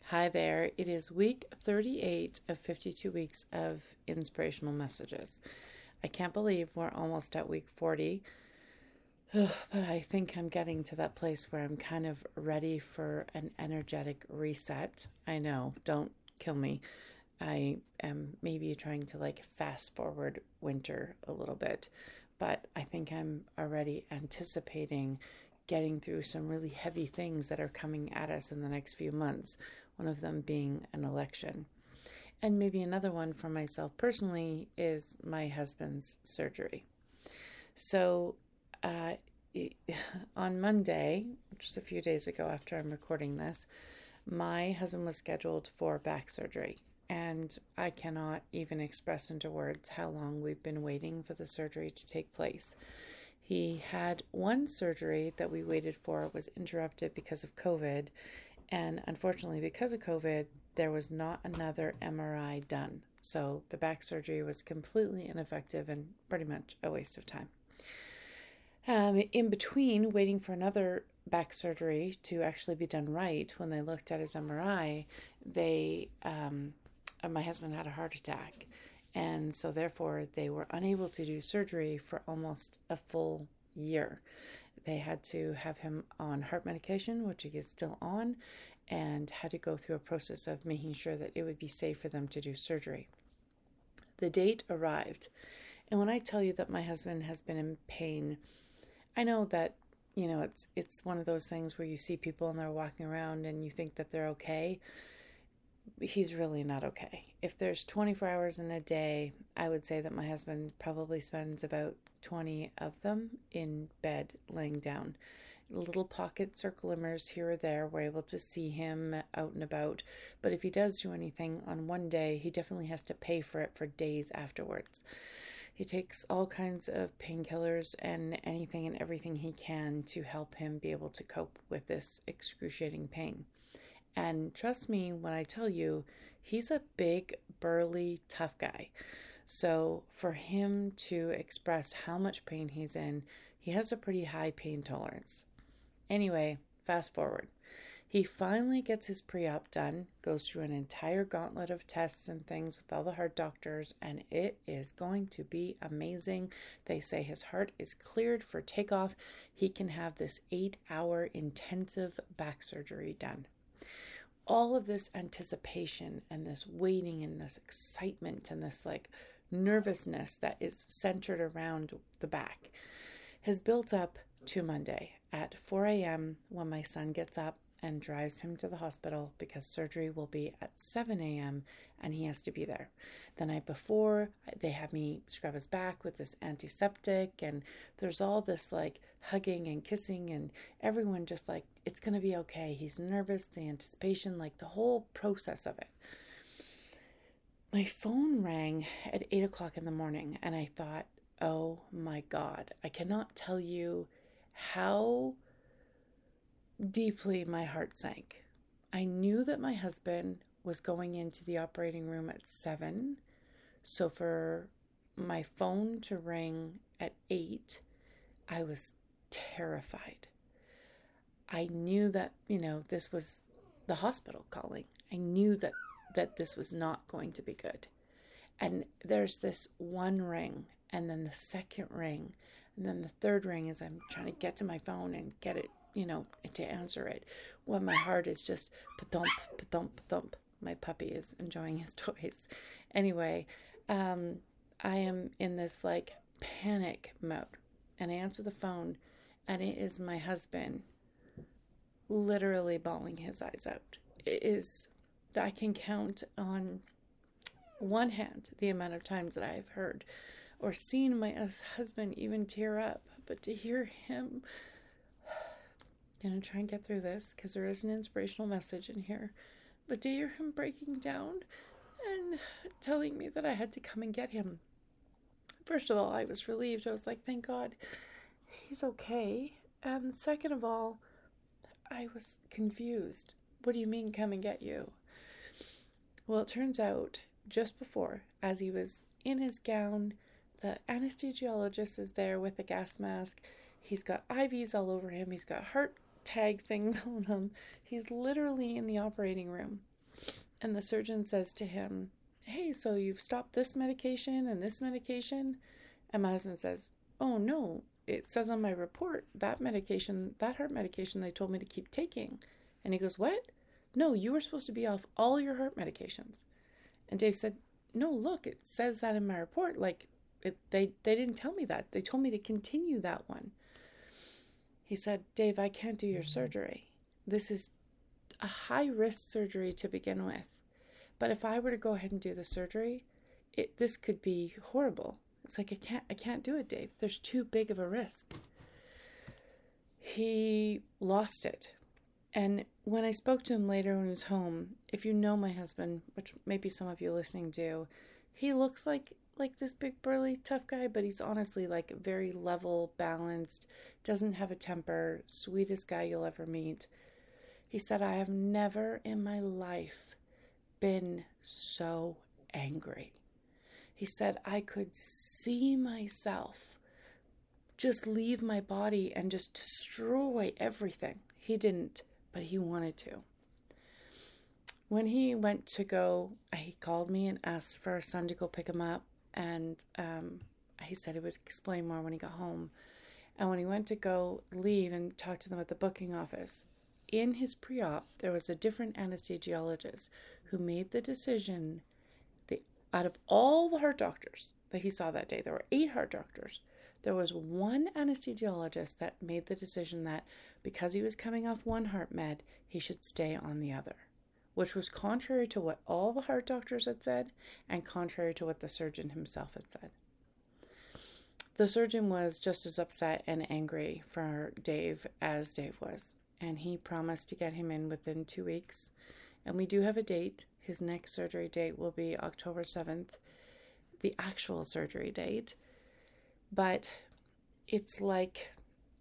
Hi there. It is week 38 of 52 weeks of inspirational messages. I can't believe we're almost at week 40, but I think I'm getting to that place where I'm kind of ready for an energetic reset. I know, don't kill me. I am maybe trying to fast forward winter a little bit, but I think I'm already anticipating getting through some really heavy things that are coming at us in the next few months, one of them being an election. And maybe another one for myself personally is my husband's surgery. So uh, on Monday, which is a few days ago after I'm recording this, my husband was scheduled for back surgery. And I cannot even express into words how long we've been waiting for the surgery to take place. He had one surgery that we waited for, was interrupted because of COVID. And unfortunately, because of COVID, there was not another MRI done. So the back surgery was completely ineffective and pretty much a waste of time. In between waiting for another back surgery to actually be done right, when they looked at his MRI, my husband had a heart attack. And so therefore they were unable to do surgery for almost a full year. They had to have him on heart medication, which he is still on, and had to go through a process of making sure that it would be safe for them to do surgery. The date arrived. And when I tell you that my husband has been in pain, I know that, it's one of those things where you see people and they're walking around and you think that they're okay. He's really not okay. If there's 24 hours in a day, I would say that my husband probably spends about 20 of them in bed, laying down. Little pockets or glimmers here or there, we're able to see him out and about. But if he does do anything on one day, he definitely has to pay for it for days afterwards. He takes all kinds of painkillers and anything and everything he can to help him be able to cope with this excruciating pain. And trust me when I tell you, he's a big, burly, tough guy. So for him to express how much pain he's in, he has a pretty high pain tolerance. Anyway, fast forward. He finally gets his pre-op done, goes through an entire gauntlet of tests and things with all the heart doctors, and it is going to be amazing. They say his heart is cleared for takeoff. He can have this 8-hour intensive back surgery done. All of this anticipation and this waiting and this excitement and this nervousness that is centered around the back has built up to Monday at 4 a.m. when my son gets up and drives him to the hospital because surgery will be at 7 a.m. and he has to be there. The night before, they have me scrub his back with this antiseptic, and there's all this hugging and kissing and everyone just it's going to be okay. He's nervous, the anticipation, the whole process of it. My phone rang at 8 o'clock in the morning and I thought, oh my God, I cannot tell you how deeply my heart sank. I knew that my husband was going into the operating room at 7. So for my phone to ring at 8, I was terrified. I knew that, this was the hospital calling. I knew that this was not going to be good. And there's this one ring, and then the second ring, and then the third ring as I'm trying to get to my phone and get it, to answer it, when my heart is just pa-thump, pa-thump, pa-thump. My puppy is enjoying his toys. Anyway, I am in this panic mode, and I answer the phone, and it is my husband literally bawling his eyes out. It is, I can count on one hand the amount of times that I have heard or seen my husband even tear up, but to hear him, I'm going to try and get through this because there is an inspirational message in here, but to hear him breaking down and telling me that I had to come and get him. First of all, I was relieved. I was like, thank God he's okay. And second of all, I was confused. What do you mean come and get you? Well, it turns out just before, as he was in his gown, the anesthesiologist is there with a gas mask. He's got IVs all over him. He's got heart tag things on him. He's literally in the operating room. And the surgeon says to him, hey, so you've stopped this medication and this medication? And my husband says, oh no, it says on my report that medication, that heart medication, they told me to keep taking. And he goes, what? No, you were supposed to be off all your heart medications. And Dave said, no, look, it says that in my report. Like, they didn't tell me that. They told me to continue that one. He said, Dave, I can't do your surgery. This is a high-risk surgery to begin with. But if I were to go ahead and do the surgery, this could be horrible. It's like, I can't do it, Dave. There's too big of a risk. He lost it. And when I spoke to him later when he was home, if you know my husband, which maybe some of you listening do, he looks like this big, burly, tough guy, but he's honestly like very level, balanced, doesn't have a temper, sweetest guy you'll ever meet. He said, I have never in my life been so angry. He said, I could see myself just leave my body and just destroy everything. He didn't, but he wanted to. When he went to go, he called me and asked for our son to go pick him up. And he said he would explain more when he got home. And when he went to go leave and talk to them at the booking office, in his pre-op, there was a different anesthesiologist who made the decision that out of all the heart doctors that he saw that day, there were 8 heart doctors. There was one anesthesiologist that made the decision that because he was coming off one heart med, he should stay on the other, which was contrary to what all the heart doctors had said and contrary to what the surgeon himself had said. The surgeon was just as upset and angry for Dave as Dave was, and he promised to get him in within 2 weeks. And we do have a date. His next surgery date will be October 7th, the actual surgery date. But it's like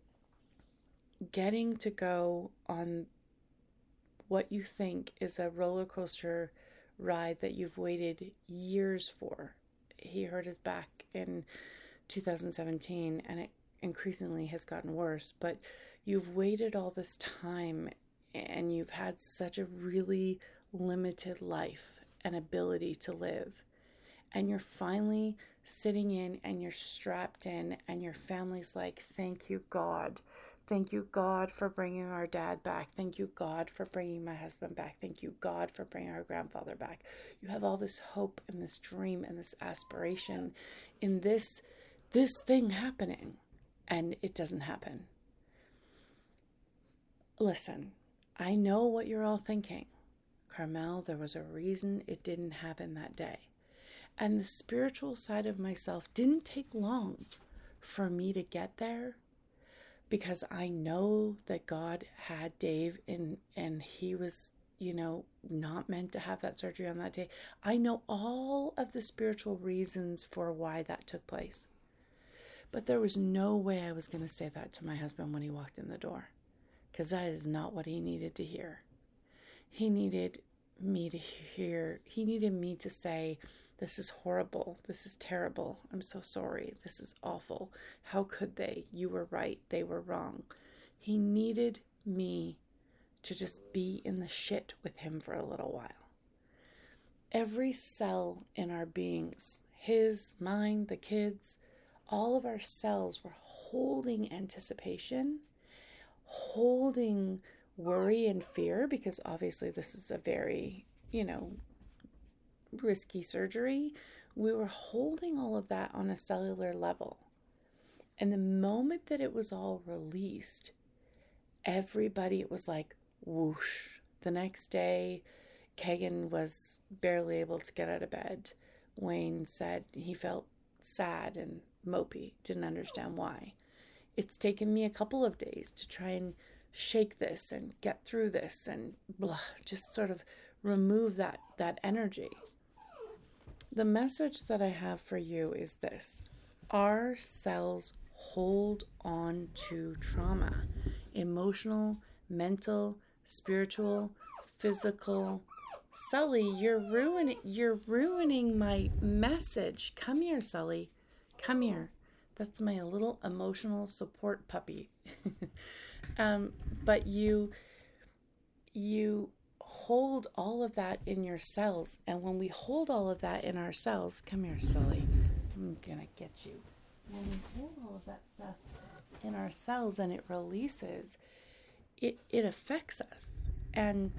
getting to go on what you think is a roller coaster ride that you've waited years for. He hurt his back in 2017 and it increasingly has gotten worse, but you've waited all this time and you've had such a really limited life and ability to live. And you're finally sitting in and you're strapped in and your family's like, thank you, God. Thank you, God, for bringing our dad back. Thank you, God, for bringing my husband back. Thank you, God, for bringing our grandfather back. You have all this hope and this dream and this aspiration in this thing happening, and it doesn't happen. Listen, I know what you're all thinking. Carmel, there was a reason it didn't happen that day. And the spiritual side of myself didn't take long for me to get there, because I know that God had Dave and he was, not meant to have that surgery on that day. I know all of the spiritual reasons for why that took place. But there was no way I was going to say that to my husband when he walked in the door, because that is not what he needed to hear. He needed me to say, this is horrible. This is terrible. I'm so sorry. This is awful. How could they? You were right. They were wrong. He needed me to just be in the shit with him for a little while. Every cell in our beings, his, mine, the kids, all of our cells were holding anticipation, holding worry and fear, because obviously this is a very, risky surgery. We were holding all of that on a cellular level. And the moment that it was all released, everybody, it was like whoosh. The next day, Kagan was barely able to get out of bed. Wayne said he felt sad and mopey, didn't understand why. It's taken me a couple of days to try and shake this and get through this and just sort of remove that energy. The message that I have for you is this. Our cells hold on to trauma, emotional, mental, spiritual, physical. Sully, you're ruining my message. Come here, Sully. Come here. That's my little emotional support puppy. But you hold all of that in your cells. And when we hold all of that in our cells, come here, Sully, I'm going to get you. When we hold all of that stuff in our cells and it releases, it affects us. And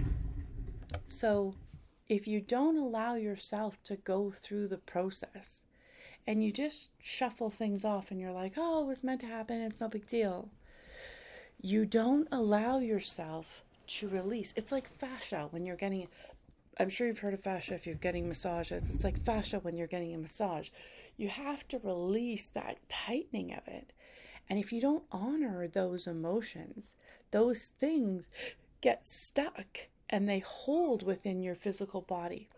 so if you don't allow yourself to go through the process and you just shuffle things off and you're like, oh, it was meant to happen, it's no big deal. You don't allow yourself to release. It's like fascia when you're getting, I'm sure you've heard of fascia if you're getting massages. It's like fascia when you're getting a massage. You have to release that tightening of it. And if you don't honor those emotions, those things get stuck and they hold within your physical body.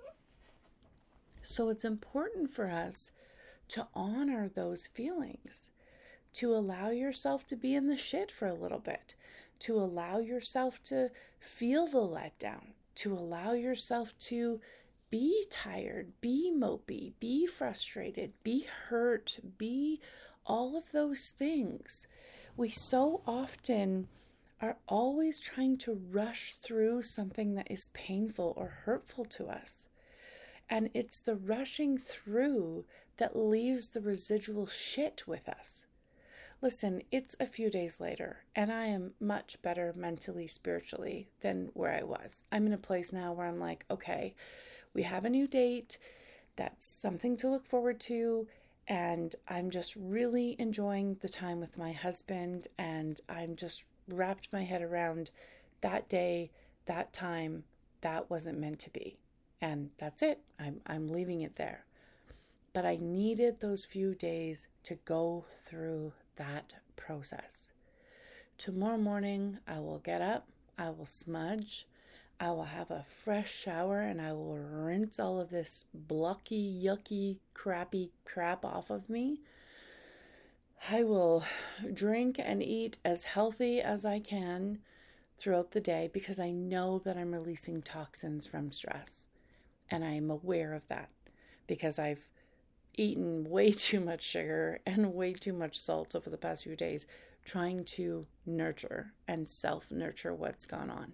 So it's important for us to honor those feelings, to allow yourself to be in the shit for a little bit, to allow yourself to feel the letdown, to allow yourself to be tired, be mopey, be frustrated, be hurt, be all of those things. We so often are always trying to rush through something that is painful or hurtful to us. And it's the rushing through that leaves the residual shit with us. Listen, it's a few days later, and I am much better mentally, spiritually than where I was. I'm in a place now where I'm like, okay, we have a new date. That's something to look forward to. And I'm just really enjoying the time with my husband. And I'm just wrapped my head around that day, that time, that wasn't meant to be. And that's it. I'm leaving it there. But I needed those few days to go through that process. Tomorrow morning, I will get up, I will smudge, I will have a fresh shower, and I will rinse all of this blocky, yucky, crappy crap off of me. I will drink and eat as healthy as I can throughout the day because I know that I'm releasing toxins from stress. And I am aware of that because I've eaten way too much sugar and way too much salt over the past few days trying to nurture and self-nurture what's gone on.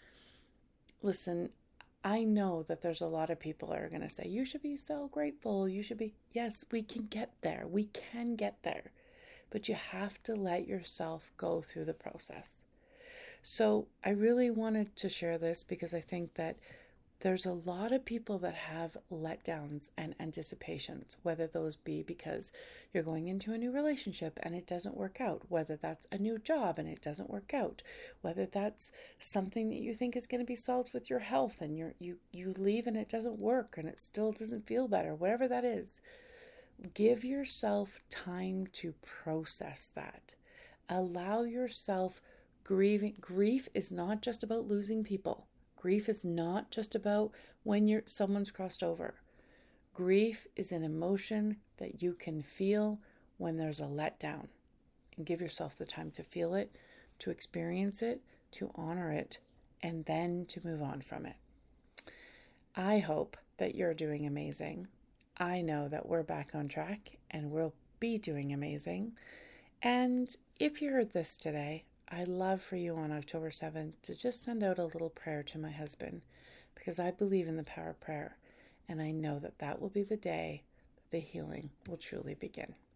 Listen, I know that there's a lot of people that are going to say, you should be so grateful. You should be. Yes, we can get there. We can get there. But you have to let yourself go through the process. So I really wanted to share this because I think that there's a lot of people that have letdowns and anticipations, whether those be because you're going into a new relationship and it doesn't work out, whether that's a new job and it doesn't work out, whether that's something that you think is going to be solved with your health and you leave and it doesn't work and it still doesn't feel better, whatever that is. Give yourself time to process that. Allow yourself grieving. Grief is not just about losing people. Grief is not just about when someone's crossed over. Grief is an emotion that you can feel when there's a letdown. And give yourself the time to feel it, to experience it, to honor it, and then to move on from it. I hope that you're doing amazing. I know that we're back on track and we'll be doing amazing. And if you heard this today, I'd love for you on October 7th to just send out a little prayer to my husband because I believe in the power of prayer and I know that that will be the day that the healing will truly begin.